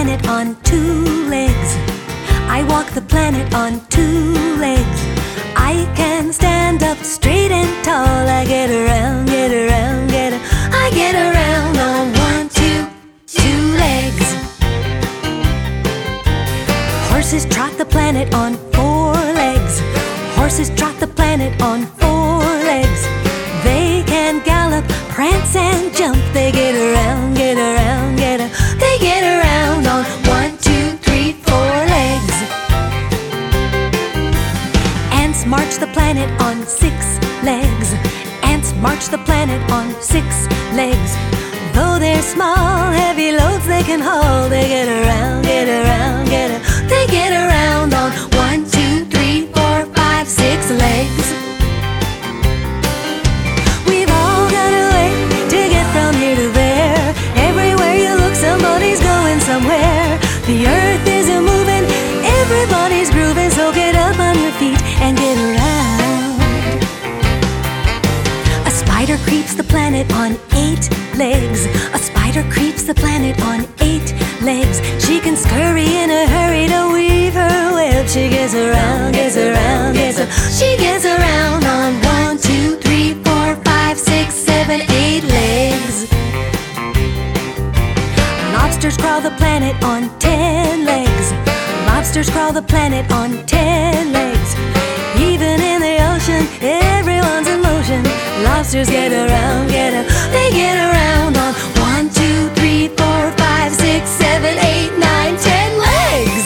planet on two legs. I walk the planet on two legs. I can stand up straight and tall. I get around, I get around on one, two legs. Horses trot the planet on four legs. Horses trot the planet on four legs. They can gallop, prance and jump. They get around, they get around on one, two, three, four legs. Ants march the planet on six legs. Ants march the planet on six legs. Though they're small, heavy loads they can haul. They get around, they get around on one, two, three, four, five, six legs. We've all got a way to get from here to there. Everywhere you look, somebody's going somewhere. The earth is a-moving, everybody's grooving. So get up on your feet and get around. A spider creeps the planet on eight legs. A spider creeps the planet on eight legs. She can scurry in a hurry to weave her web. She gets around, she gets around on one, two, three, four, five, six, seven, eight legs. Lobsters crawl the planet on 10 legs. Lobsters crawl the planet on 10 legs. Even in the ocean, everyone's in motion. Lobsters get around, they get around on one, two, three, four, five, six, seven, eight, nine, 10 legs.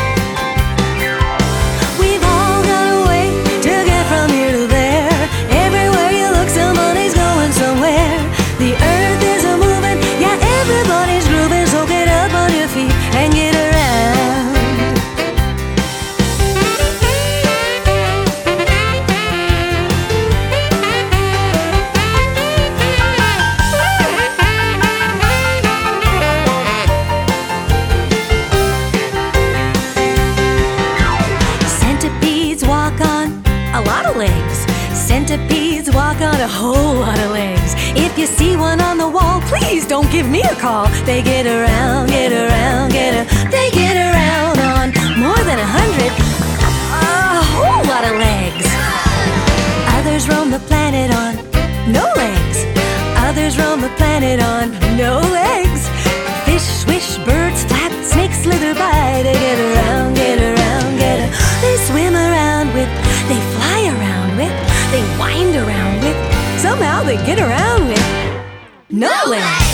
We've all got a way to get from here to there. Everywhere you look, somebody's going somewhere. The earth is a-moving, yeah, everybody's grooving. So get up on your feet and get around. Centipedes walk on a lot of legs. Centipedes walk on a whole lot of legs. If you see one on the wall, please don't give me a call. They get around, they get around on more than 100, a whole lot of legs. Others roam the planet on no legs. Others roam the planet on no legs. Fish swish, birds flap, snakes slither by. They get around, they swim around with, they fly around with, they wind around with. Somehow they get around with no legs.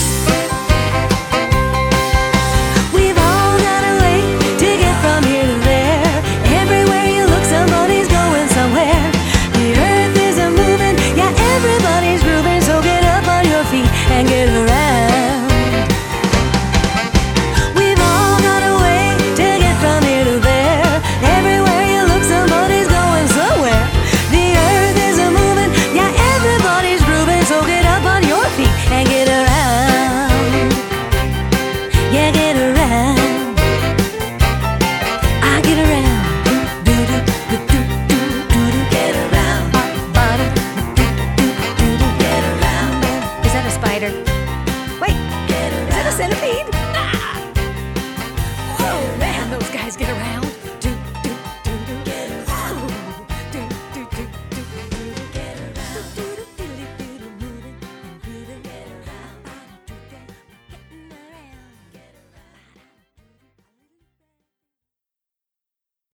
We've all got a way to get from here to there. Everywhere you look, somebody's going somewhere. The earth